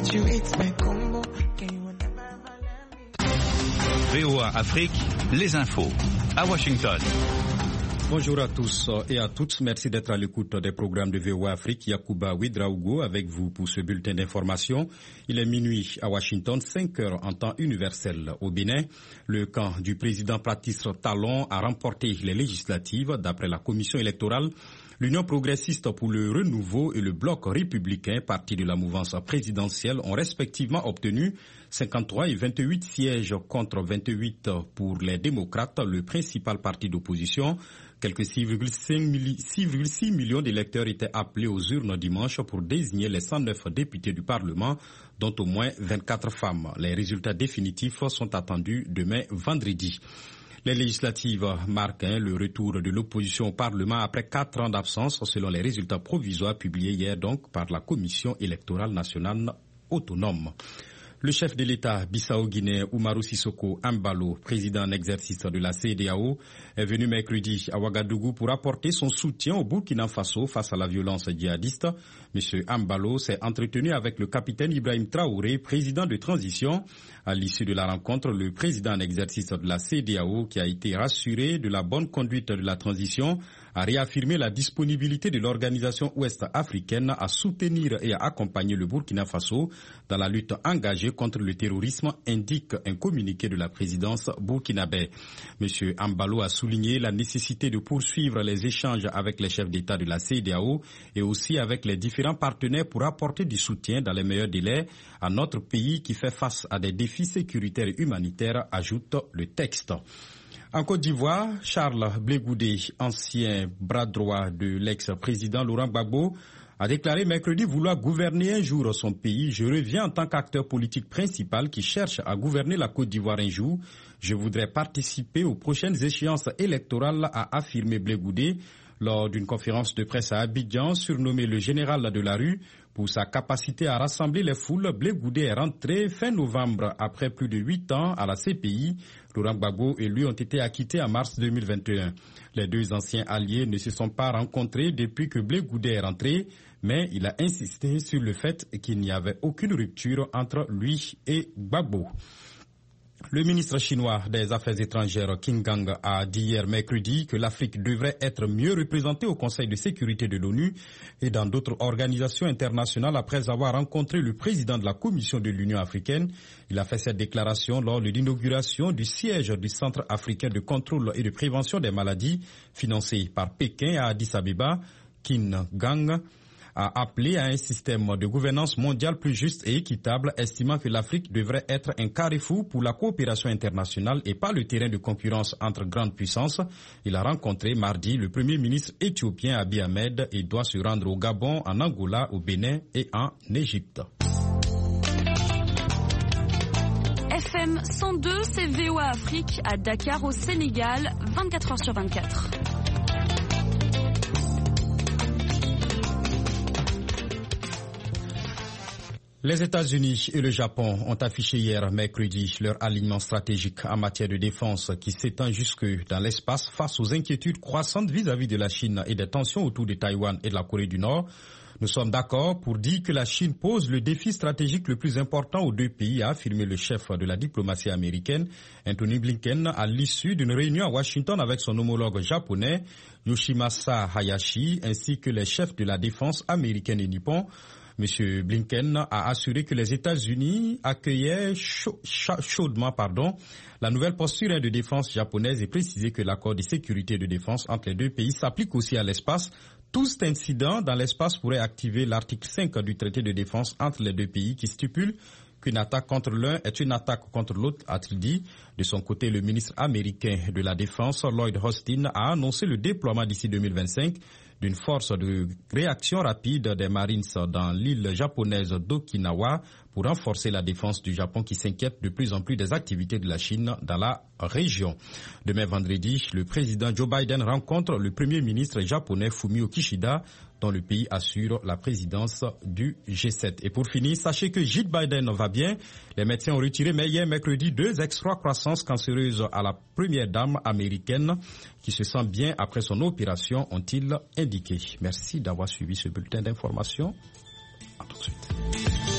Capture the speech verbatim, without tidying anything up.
V O A Afrique, les infos à Washington. Bonjour à tous et à toutes. Merci d'être à l'écoute des programmes de V O A Afrique. Yacouba Ouedraogo avec vous pour ce bulletin d'information. Il est minuit à Washington, cinq heures en temps universel au Bénin. Le camp du président Patrice Talon a remporté les législatives d'après la commission électorale. L'Union progressiste pour le renouveau et le bloc républicain, parti de la mouvance présidentielle, ont respectivement obtenu cinquante-trois et vingt-huit sièges contre vingt-huit pour les démocrates, le principal parti d'opposition. Quelques six virgule six millions d'électeurs étaient appelés aux urnes dimanche pour désigner les cent neuf députés du Parlement, dont au moins vingt-quatre femmes. Les résultats définitifs sont attendus demain vendredi. Les législatives marquent hein, le retour de l'opposition au Parlement après quatre ans d'absence, selon les résultats provisoires publiés hier donc par la Commission électorale nationale autonome. Le chef de l'État bissau-guinéen Umaru Sissoko Embalo, président en exercice de la C E D E A O, est venu mercredi à Ouagadougou pour apporter son soutien au Burkina Faso face à la violence djihadiste. M. Embalo s'est entretenu avec le capitaine Ibrahim Traoré, président de transition. À l'issue de la rencontre, le président en exercice de la C E D E A O, qui a été rassuré de la bonne conduite de la transition, a réaffirmé la disponibilité de l'organisation ouest-africaine à soutenir et à accompagner le Burkina Faso dans la lutte engagée contre le terrorisme, indique un communiqué de la présidence burkinabé. M. Embalo a souligné la nécessité de poursuivre les échanges avec les chefs d'État de la C E D E A O et aussi avec les différents partenaires pour apporter du soutien dans les meilleurs délais à notre pays qui fait face à des défis sécuritaires et humanitaires, ajoute le texte. En Côte d'Ivoire, Charles Blé Goudé, ancien bras droit de l'ex-président Laurent Gbagbo, a déclaré mercredi vouloir gouverner un jour son pays. Je reviens en tant qu'acteur politique principal qui cherche à gouverner la Côte d'Ivoire un jour. Je voudrais participer aux prochaines échéances électorales, a affirmé Blé Goudé lors d'une conférence de presse à Abidjan, surnommé le général de la rue. Pour sa capacité à rassembler les foules, Blé Goudé est rentré fin novembre après plus de huit ans à la C P I. Laurent Gbagbo et lui ont été acquittés en mars deux mille vingt et un. Les deux anciens alliés ne se sont pas rencontrés depuis que Blé Goudé est rentré, mais il a insisté sur le fait qu'il n'y avait aucune rupture entre lui et Gbagbo. Le ministre chinois des Affaires étrangères Qin Gang a dit hier mercredi que l'Afrique devrait être mieux représentée au Conseil de sécurité de l'ONU et dans d'autres organisations internationales après avoir rencontré le président de la Commission de l'Union africaine. Il a fait cette déclaration lors de l'inauguration du siège du Centre africain de contrôle et de prévention des maladies financé par Pékin à Addis Abeba. Qin Gang a appelé à un système de gouvernance mondiale plus juste et équitable, estimant que l'Afrique devrait être un carrefour pour la coopération internationale et pas le terrain de concurrence entre grandes puissances. Il a rencontré mardi le premier ministre éthiopien Abiy Ahmed et doit se rendre au Gabon, en Angola, au Bénin et en Égypte. F M cent deux, c'est V O A Afrique à Dakar au Sénégal, vingt-quatre heures sur vingt-quatre. Les États-Unis et le Japon ont affiché hier mercredi leur alignement stratégique en matière de défense qui s'étend jusque dans l'espace face aux inquiétudes croissantes vis-à-vis de la Chine et des tensions autour de Taïwan et de la Corée du Nord. Nous sommes d'accord pour dire que la Chine pose le défi stratégique le plus important aux deux pays, a affirmé le chef de la diplomatie américaine, Anthony Blinken, à l'issue d'une réunion à Washington avec son homologue japonais, Yoshimasa Hayashi, ainsi que les chefs de la défense américaine et nippon. M. Blinken a assuré que les États-Unis accueillaient chaud, chaudement pardon, la nouvelle posture de défense japonaise et précisé que l'accord de sécurité et de défense entre les deux pays s'applique aussi à l'espace. Tout incident dans l'espace pourrait activer l'article cinq du traité de défense entre les deux pays qui stipule qu'une attaque contre l'un est une attaque contre l'autre, a-t-il dit. De son côté, le ministre américain de la Défense, Lloyd Austin, a annoncé le déploiement d'ici deux mille vingt-cinq d'une force de réaction rapide des Marines dans l'île japonaise d'Okinawa pour renforcer la défense du Japon qui s'inquiète de plus en plus des activités de la Chine dans la région. Demain vendredi, le président Joe Biden rencontre le premier ministre japonais Fumio Kishida dont le pays assure la présidence du G sept. Et pour finir, sachez que Joe Biden va bien. Les médecins ont retiré mais hier mercredi deux extra croissances cancéreuses à la première dame américaine qui se sent bien après son opération, ont-ils indiqué. Merci d'avoir suivi ce bulletin d'information. À tout de suite.